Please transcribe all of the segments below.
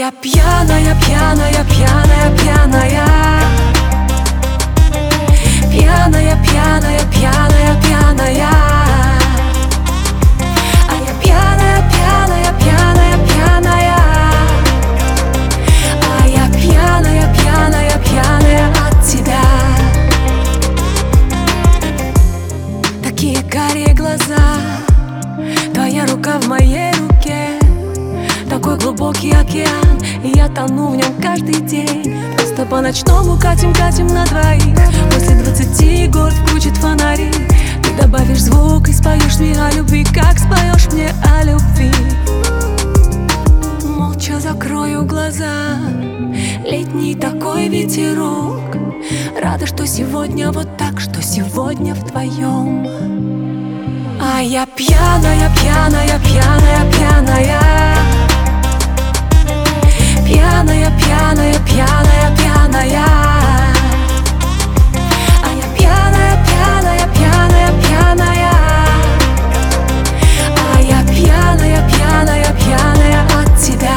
я пьяная, пьяная, пьяная, пьяная. Пьяная, пьяная, пьяная, пьяная. А я пьяная, пьяная, пьяная, пьяная. А я пьяная, пьяная, пьяная от тебя. Такие карие глаза, твоя рука в моей руке. Такой глубокий океан, и я тону в нем каждый день. Просто по-ночному катим, катим на двоих. После 20 город включит фонари. Ты добавишь звук и споешь мне о любви, как споешь мне о любви. Молча закрою глаза, летний такой ветерок. Рада, что сегодня вот так, что сегодня вдвоем. А я пьяная, пьяная, пьяная, пьяная. Пьяная, пьяная, пьяная, пьяная. А я пьяная, пьяная, пьяная, пьяная. А я пьяная, пьяная, пьяная от тебя.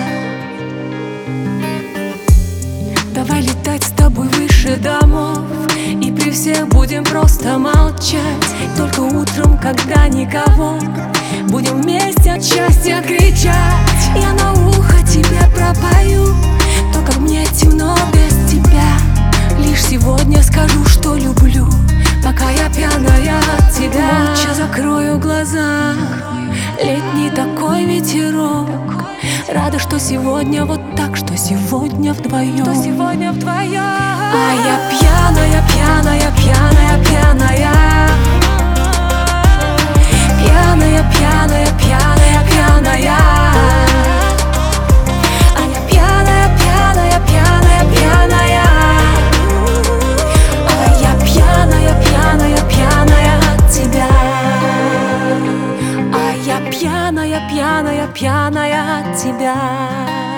Давай летать с тобой выше домов, и при всех будем просто молчать. Только утром, когда никого, будем вместе от счастья кричать. Я на ухо тебе пропою то, как мне темно без тебя. Лишь сегодня скажу, что люблю, пока я пьяная от тебя. Молча закрою глаза, летний такой ветерок. Рада, что сегодня вот так, что сегодня вдвоем. Что сегодня вдвоем. А я пьяная, пьяная, пьяная, пьяная. Пьяная, пьяная, пьяная, пьяная. А я пьяная, пьяная, пьяная, пьяная. А я пьяная, пьяная, пьяная от тебя. А я пьяная, пьяная, пьяная от тебя.